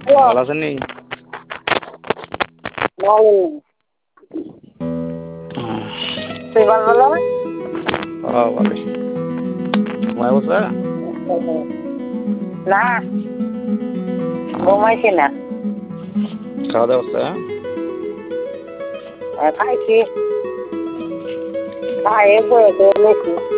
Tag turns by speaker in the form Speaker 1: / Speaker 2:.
Speaker 1: ভালো আছেন নি?
Speaker 2: তুই ভালো না?
Speaker 1: ভালো। ঘুমায় বসে?
Speaker 2: না, ঘুমাইছি না।
Speaker 1: খাওয়া দাওয়া হচ্ছে?
Speaker 2: খাইছি, খাইয়ে বসে রয়েছি।